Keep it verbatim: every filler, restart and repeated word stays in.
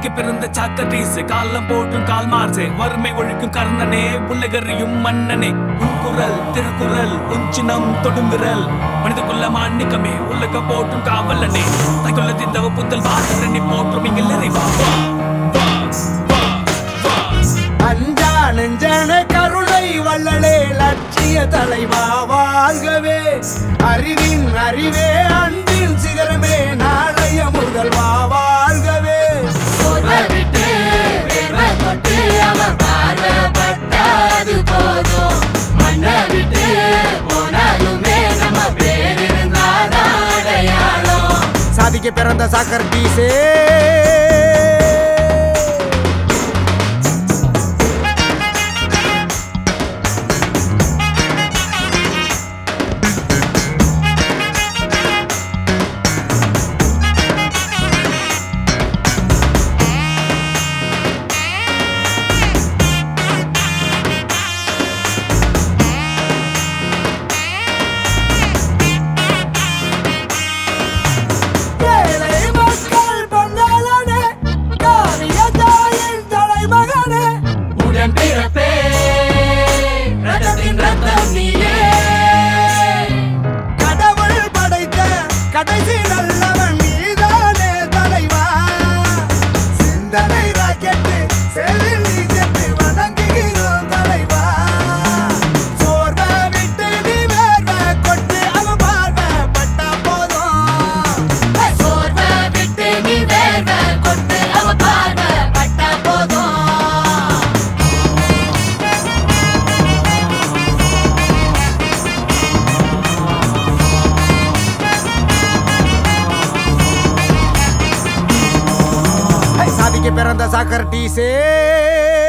சாதிக்க பிறந்த சாக்கரீஸ் காலம் போட்டும் கால் மார்சே வறுமை ஒழிக்கும் கர்ணனே உலகறியும் மன்னனே உன் குரல் திருக்குறல் உஞ்சினம் தொடுங்குரல் மனிதக்குள்ள மாணிக்கமே உலக போட்டும் காவலனே தைக்குள்ள திந்தவ புத்தல் வாசரணி போற்றும் இங்கு நிறைவா அஞ்சா நெஞ்சன கருணை வள்ளலே லட்சிய தலைவா வாழ்கவே அறிவின் அறிவே அன்பின் சிகரமே நாளைய முதல்வா வாழ்கவே சாதிக்க பிறந்த சாக்ரடீஸே கடைசி நல்லவன் நீதானே தலைவா சிந்தனை ராக்கெட்டு செல்லில் நீ செட்டு வணங்குகிறோம் தலைவா சோர்வை விட்டு நீ வேர்வை கொட்டு அவன் பார்வை பட்டா போதும் சோர்வை விட்டு நீ வேர்வை கொட்டு அவன் பார்வை பட்டா போதும் சாதிக்க பிறந்த சாக்ரடீஸே